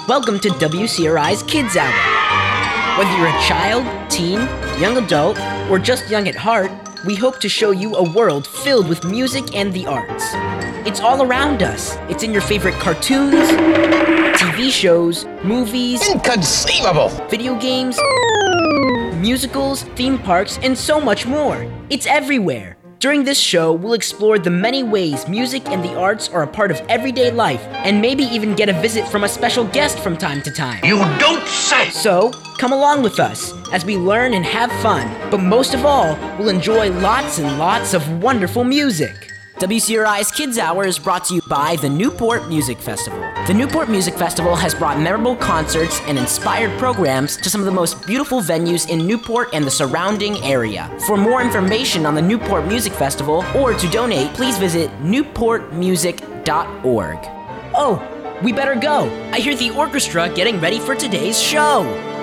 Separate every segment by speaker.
Speaker 1: Welcome to WCRI's Kids Hour. Whether you're a child, teen, young adult, or just young at heart, we hope to show you a world filled with music and the arts. It's all around us. It's in your favorite cartoons, TV shows, movies,
Speaker 2: inconceivable,
Speaker 1: video games, musicals, theme parks, and so much more. It's everywhere. During this show, we'll explore the many ways music and the arts are a part of everyday life, and maybe even get a visit from a special guest from time to time.
Speaker 2: You don't say!
Speaker 1: So, come along with us as we learn and have fun, but most of all, we'll enjoy lots and lots of wonderful music. WCRI's Kids Hour is brought to you by the Newport Music Festival. The Newport Music Festival has brought memorable concerts and inspired programs to some of the most beautiful venues in Newport and the surrounding area. For more information on the Newport Music Festival or to donate, please visit newportmusic.org. Oh, we better go. I hear the orchestra getting ready for today's show.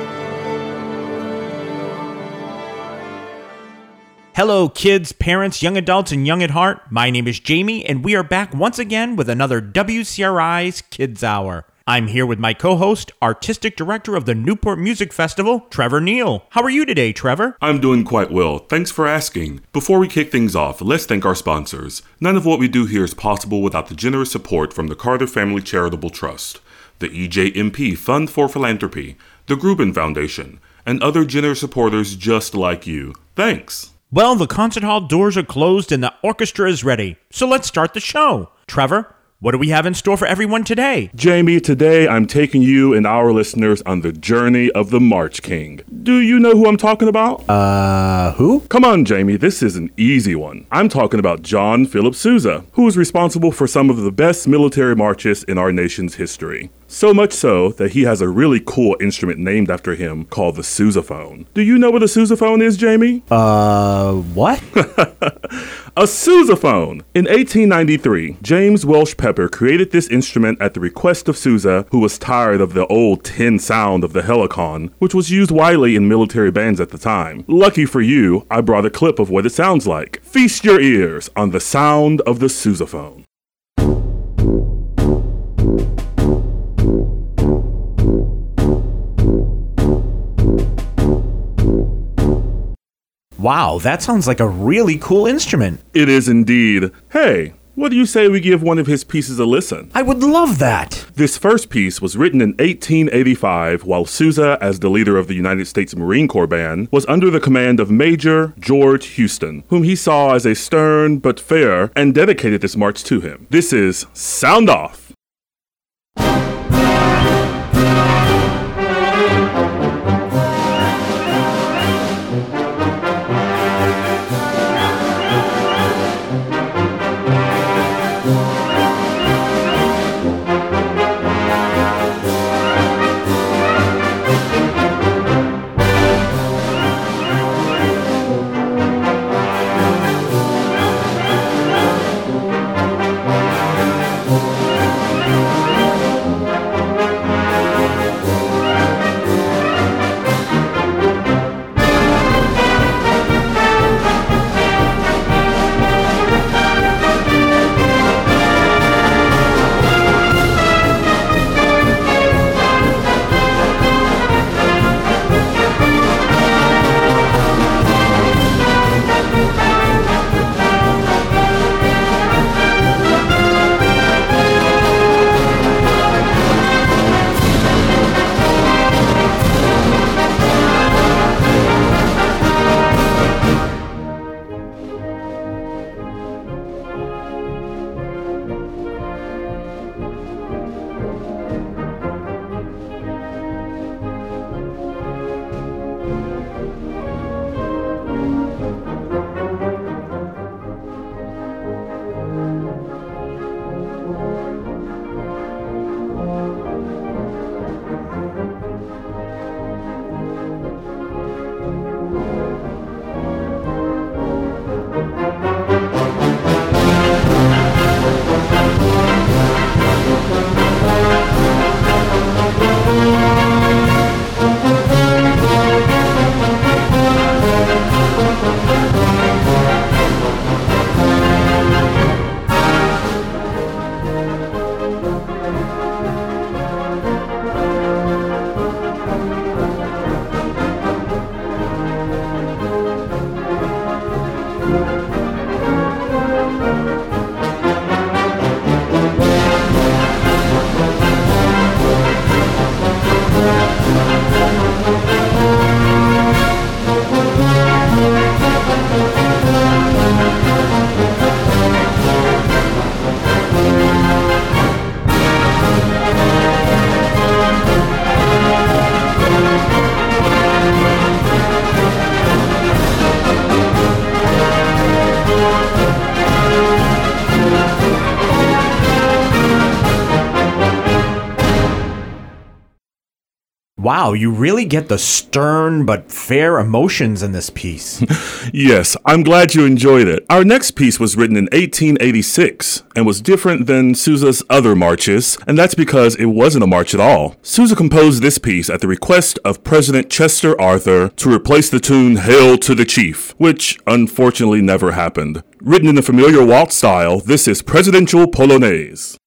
Speaker 3: Hello, kids, parents, young adults, and young at heart. My name is Jamie, and we are back once again with another WCRI's Kids Hour. I'm here with my co-host, Artistic Director of the Newport Music Festival, Trevor Neal. How are you today, Trevor?
Speaker 4: I'm doing quite well. Thanks for asking. Before we kick things off, let's thank our sponsors. None of what we do here is possible without the generous support from the Carter Family Charitable Trust, the EJMP Fund for Philanthropy, the Grubin Foundation, and other generous supporters just like you. Thanks.
Speaker 3: Well, the concert hall doors are closed and the orchestra is ready, so let's start the show. Trevor, what do we have in store for everyone today?
Speaker 4: Jamie, today I'm taking you and our listeners on the journey of the March King. Do you know who I'm talking about?
Speaker 3: Who?
Speaker 4: Come on, Jamie, this is an easy one. I'm talking about John Philip Sousa, who is responsible for some of the best military marches in our nation's history. So much so that he has a really cool instrument named after him called the sousaphone. Do you know what a sousaphone is, Jamie?
Speaker 3: What?
Speaker 4: A sousaphone! In 1893, James Welsh Pepper created this instrument at the request of Sousa, who was tired of the old tin sound of the helicon, which was used widely in military bands at the time. Lucky for you, I brought a clip of what it sounds like. Feast your ears on the sound of the sousaphone.
Speaker 3: Wow, that sounds like a really cool instrument.
Speaker 4: It is indeed. Hey, what do you say we give one of his pieces a listen?
Speaker 3: I would love that.
Speaker 4: This first piece was written in 1885 while Sousa, as the leader of the United States Marine Corps Band, was under the command of Major George Houston, whom he saw as a stern but fair, and dedicated this march to him. This is Sound Off!
Speaker 3: Wow, you really get the stern but fair emotions in this piece.
Speaker 4: Yes, I'm glad you enjoyed it. Our next piece was written in 1886 and was different than Sousa's other marches, and that's because it wasn't a march at all. Sousa composed this piece at the request of President Chester Arthur to replace the tune Hail to the Chief, which unfortunately never happened. Written in the familiar waltz style, this is Presidential Polonaise.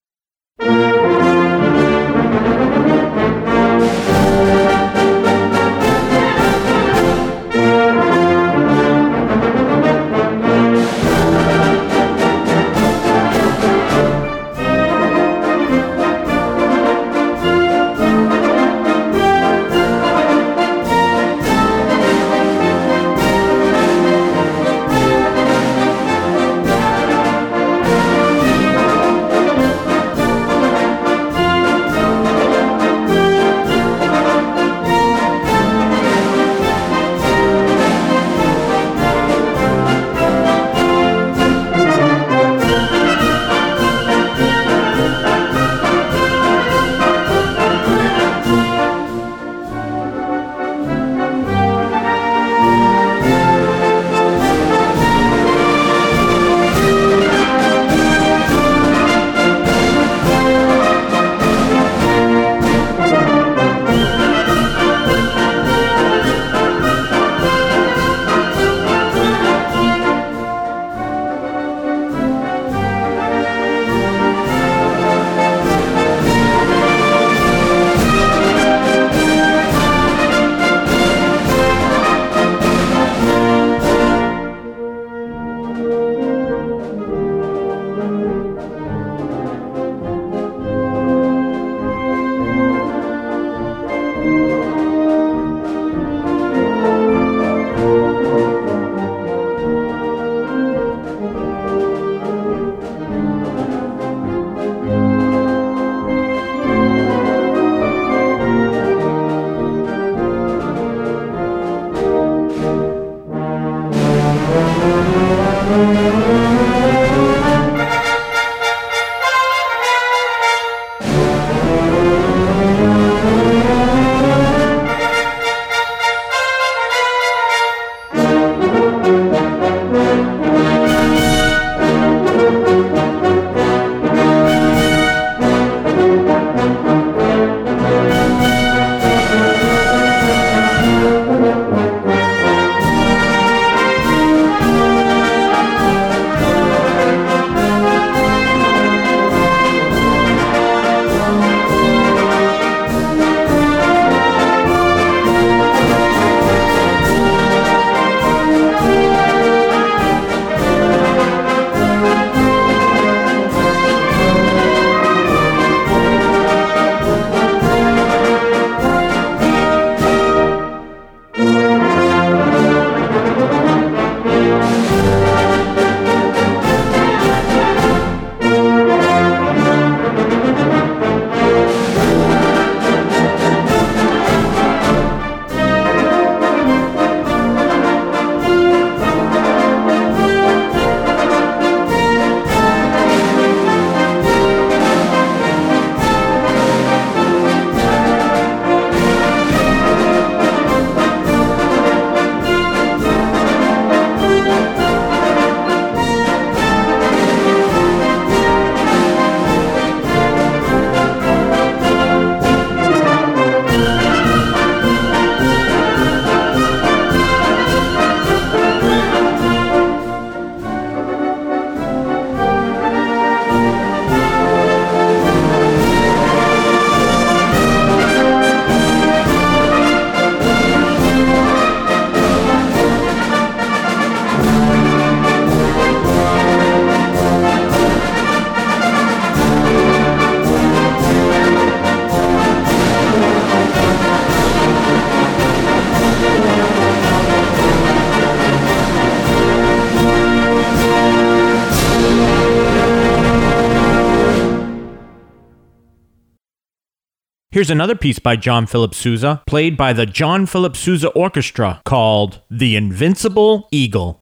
Speaker 3: Here's another piece by John Philip Sousa, played by the John Philip Sousa Orchestra, called The Invincible Eagle.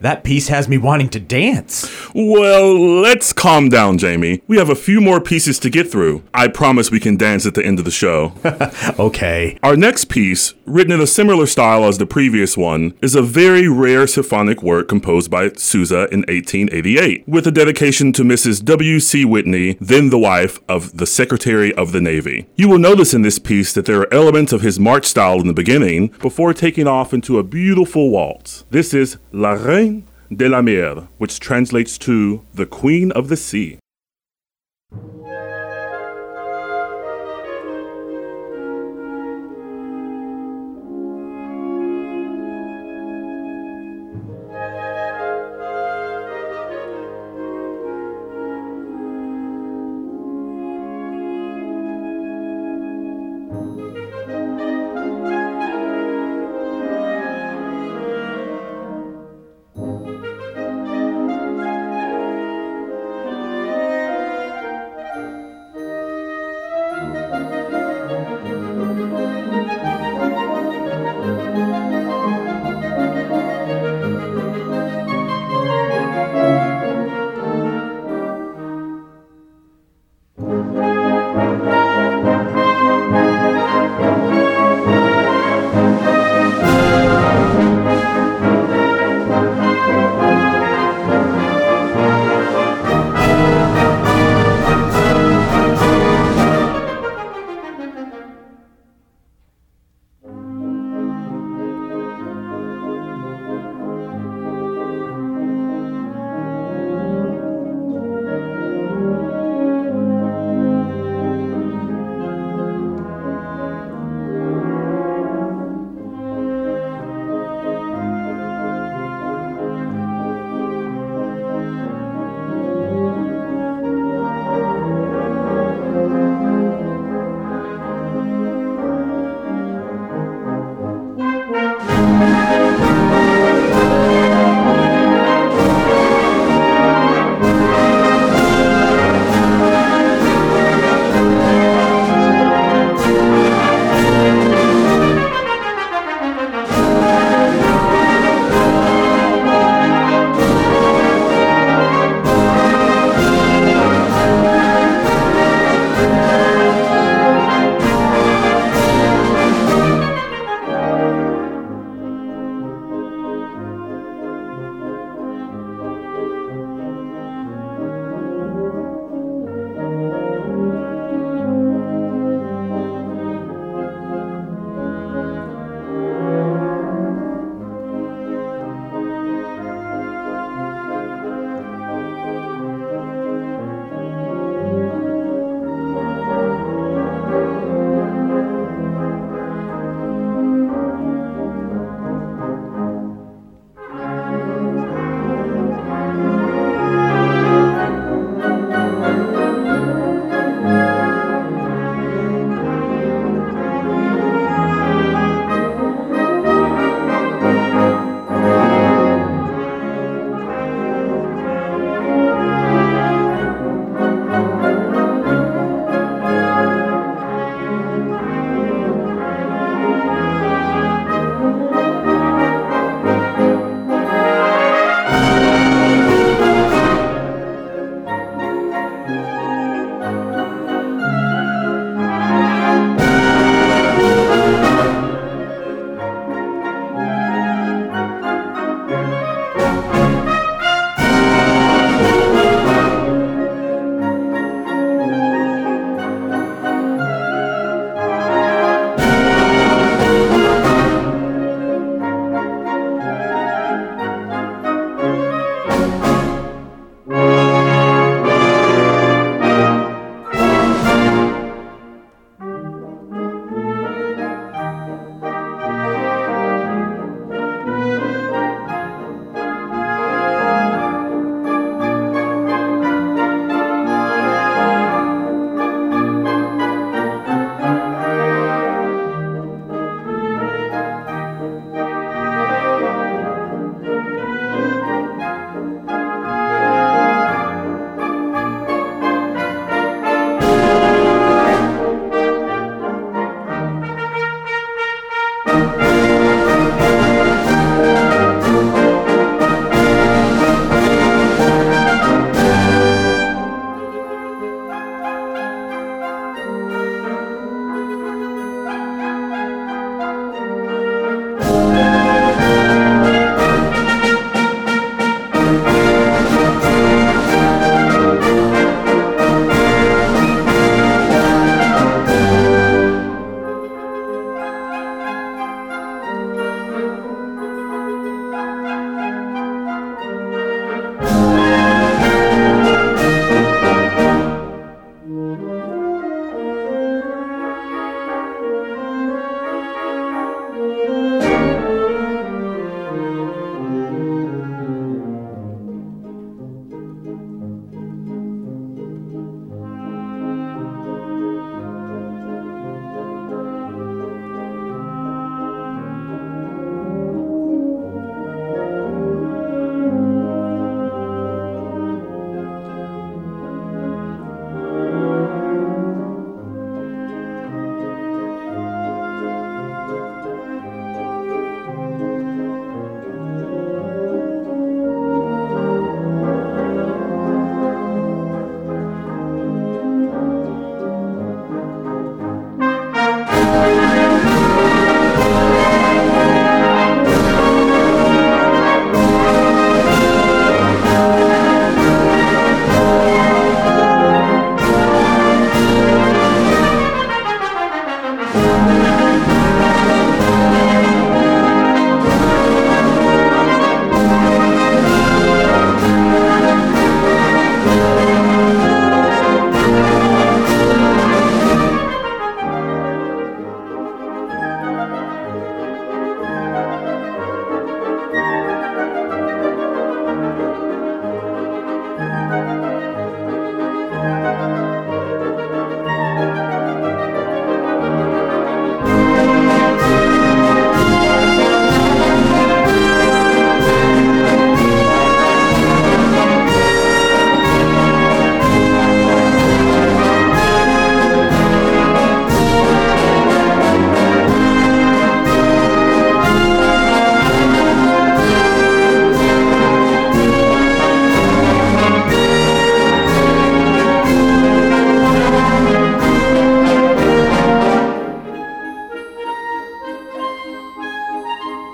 Speaker 3: That piece has me wanting to dance.
Speaker 4: Well, let's calm down, Jamie. We have a few more pieces to get through. I promise we can dance at the end of the show.
Speaker 3: Okay.
Speaker 4: Our next piece, written in a similar style as the previous one, is a very rare symphonic work composed by Sousa in 1888, with a dedication to Mrs. W.C. Whitney, then the wife of the Secretary of the Navy. You will notice in this piece that there are elements of his march style in the beginning before taking off into a beautiful waltz. This is La Reine de la Mer, which translates to the Queen of the Sea.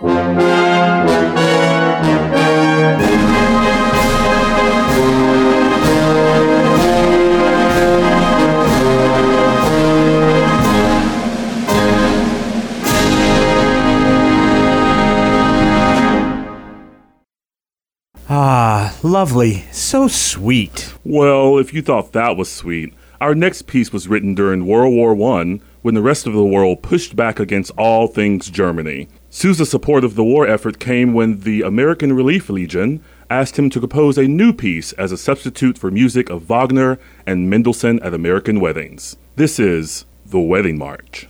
Speaker 3: Ah, lovely. So sweet.
Speaker 4: Well, if you thought that was sweet, our next piece was written during World War I when the rest of the world pushed back against all things Germany. Sousa's support of the war effort came when the American Relief Legion asked him to compose a new piece as a substitute for music of Wagner and Mendelssohn at American weddings. This is The Wedding March.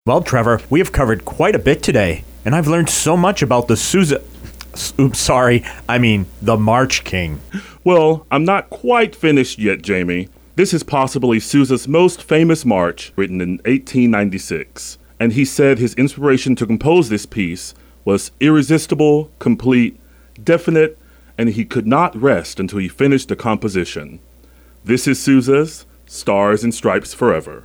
Speaker 3: Well, Trevor, we have covered quite a bit today, and I've learned so much about the the March King.
Speaker 4: Well, I'm not quite finished yet, Jamie. This is possibly Sousa's most famous march, written in 1896. And he said his inspiration to compose this piece was irresistible, complete, definite, and he could not rest until he finished the composition. This is Sousa's Stars and Stripes Forever.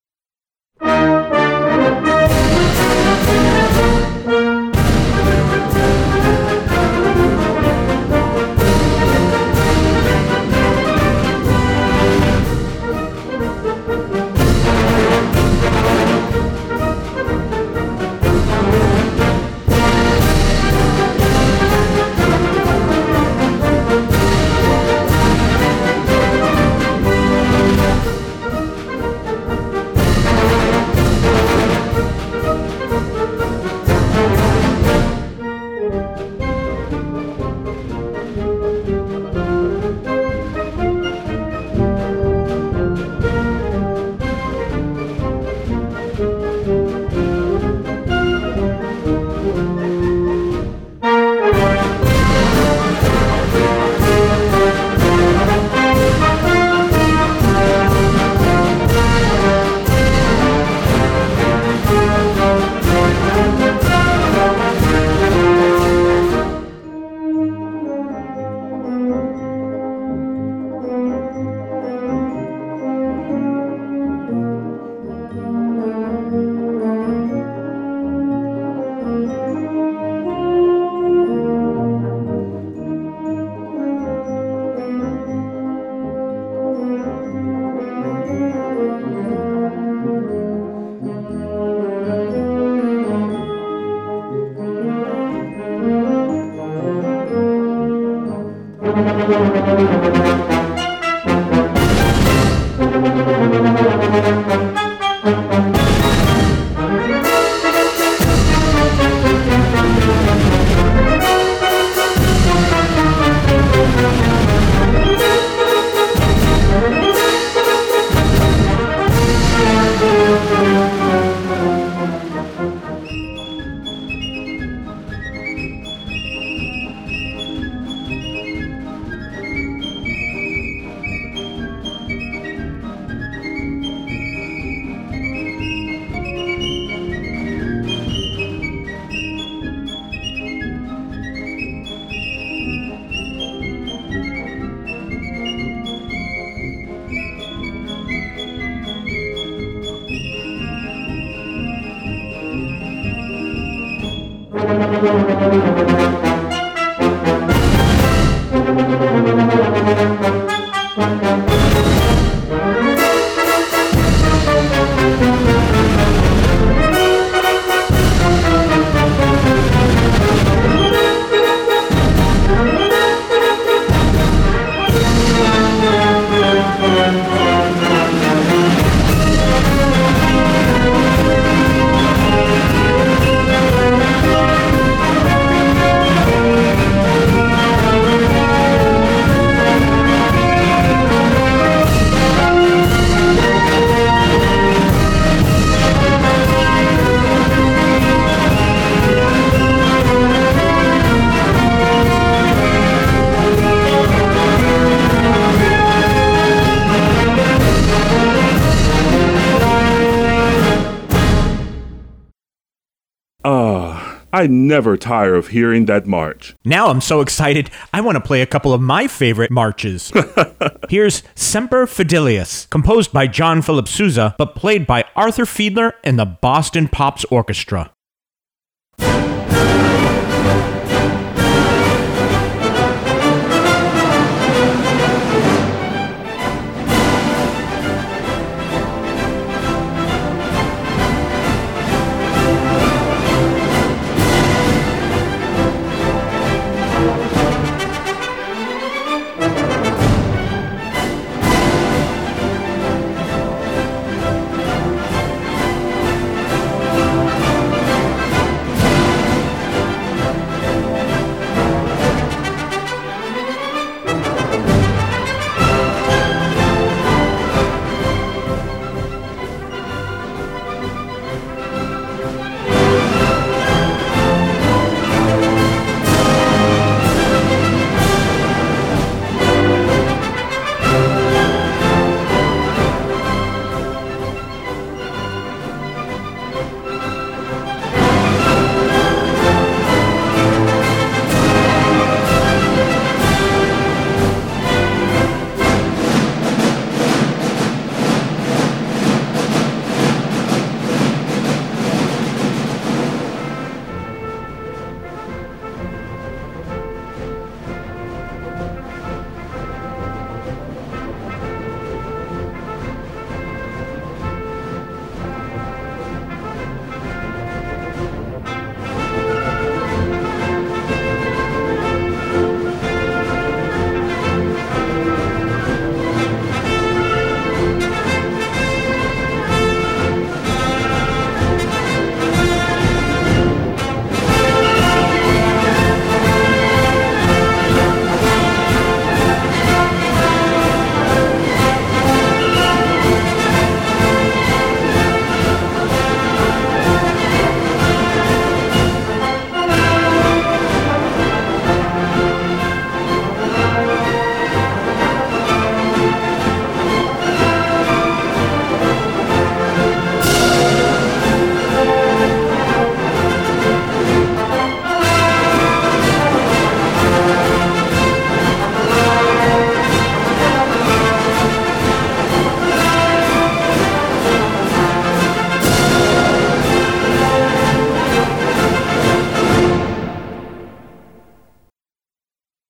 Speaker 4: I never tire of hearing that march.
Speaker 3: Now I'm so excited, I want to play a couple of my favorite marches. Here's Semper Fidelis, composed by John Philip Sousa, but played by Arthur Fiedler and the Boston Pops Orchestra.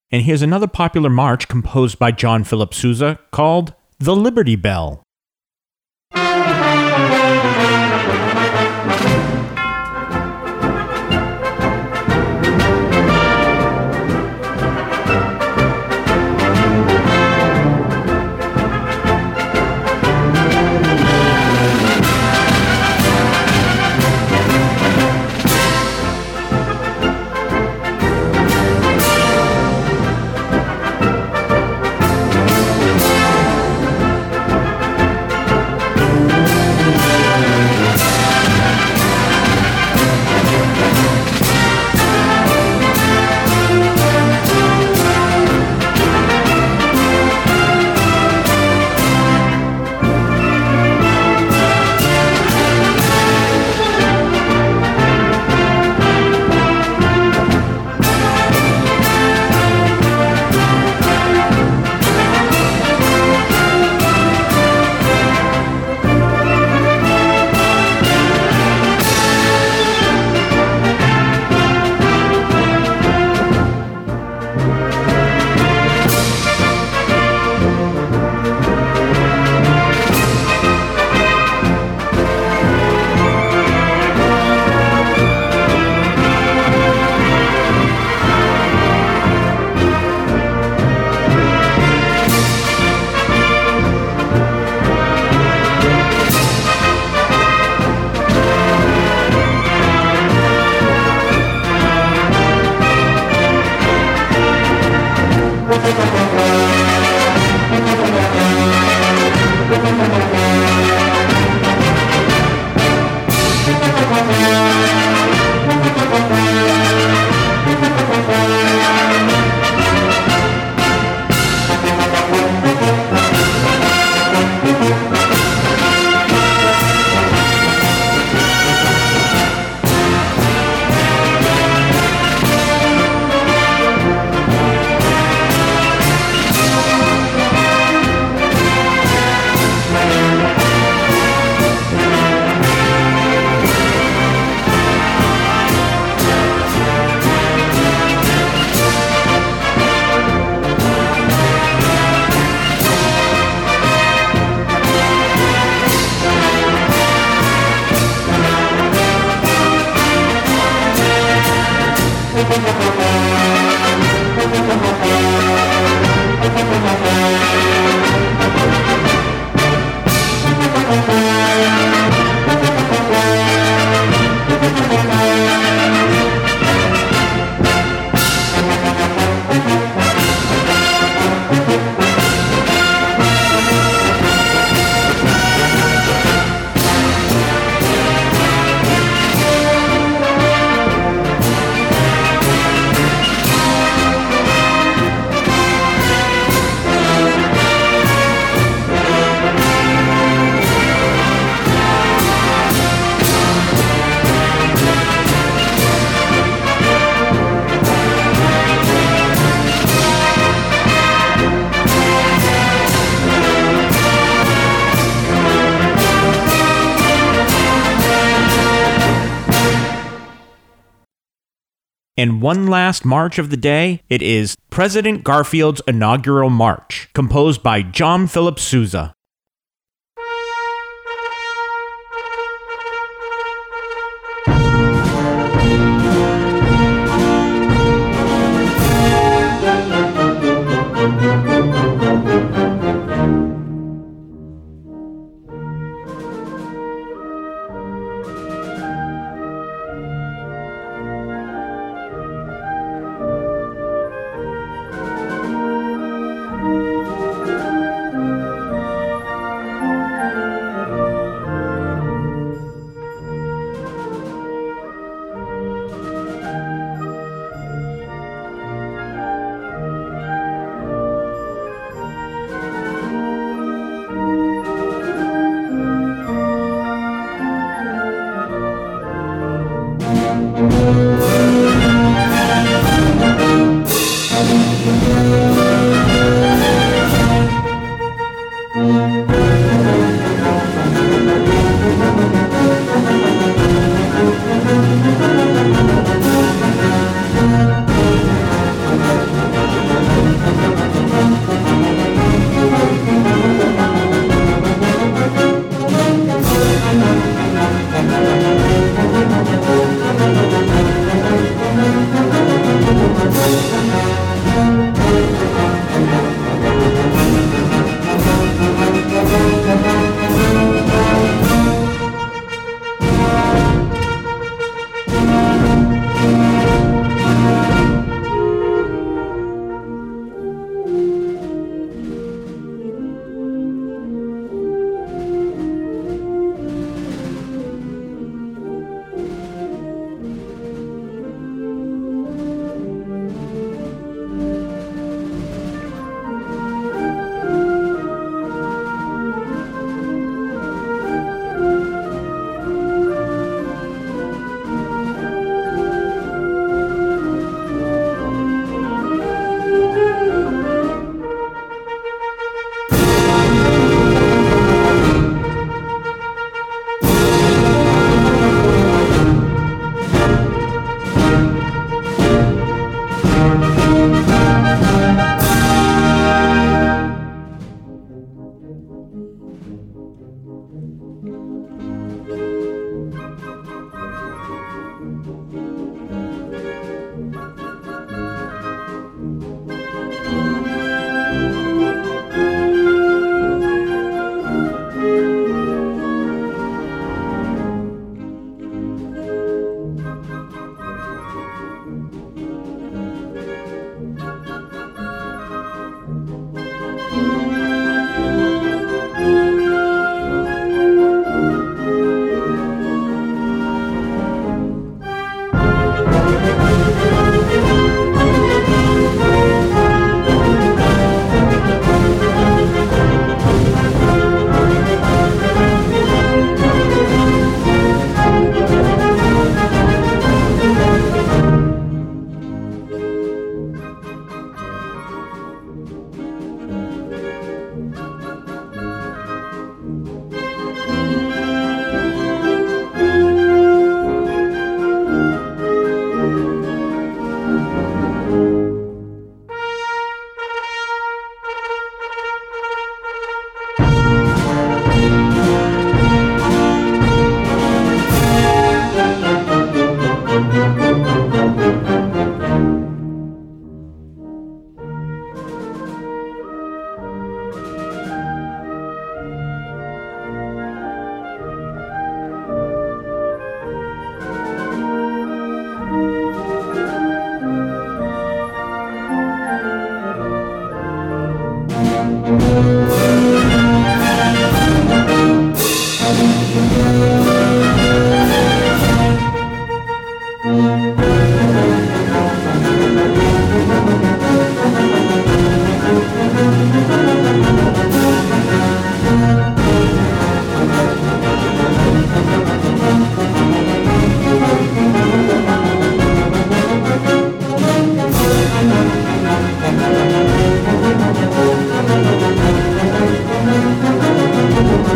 Speaker 3: And here's another popular march composed by John Philip Sousa called The Liberty Bell. And one last march of the day, it is President Garfield's Inaugural March, composed by John Philip Sousa.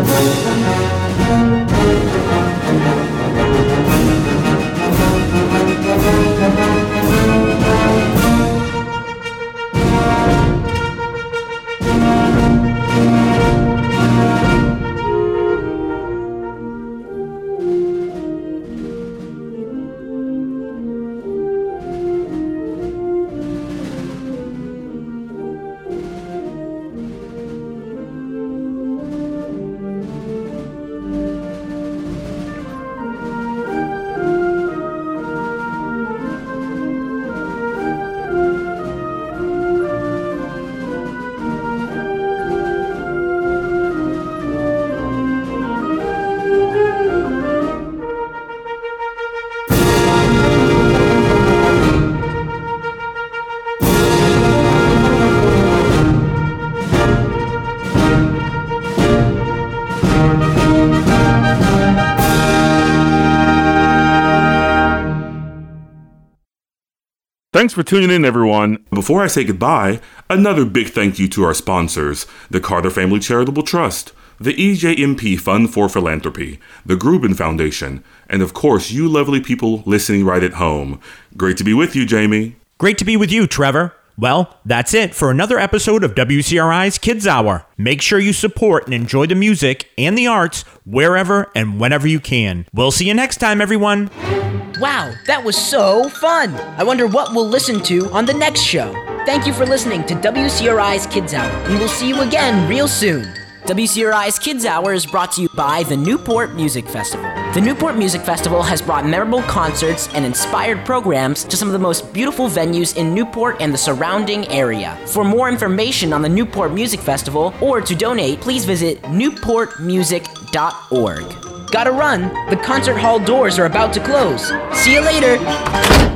Speaker 4: Thanks for tuning in, everyone. Before I say goodbye, another big thank you to our sponsors, the Carter Family Charitable Trust, the EJMP Fund for Philanthropy, the Grubin Foundation, and of course, you lovely people listening right at home. Great to be with you, Jamie.
Speaker 3: Great to be with you, Trevor. Well, that's it for another episode of WCRI's Kids Hour. Make sure you support and enjoy the music and the arts wherever and whenever you can. We'll see you next time, everyone.
Speaker 1: Wow, that was so fun! I wonder what we'll listen to on the next show. Thank you for listening to WCRI's Kids Hour, and we'll see you again real soon. WCRI's Kids Hour is brought to you by the Newport Music Festival. The Newport Music Festival has brought memorable concerts and inspired programs to some of the most beautiful venues in Newport and the surrounding area. For more information on the Newport Music Festival or to donate, please visit newportmusic.org. Gotta run, the concert hall doors are about to close. See you later!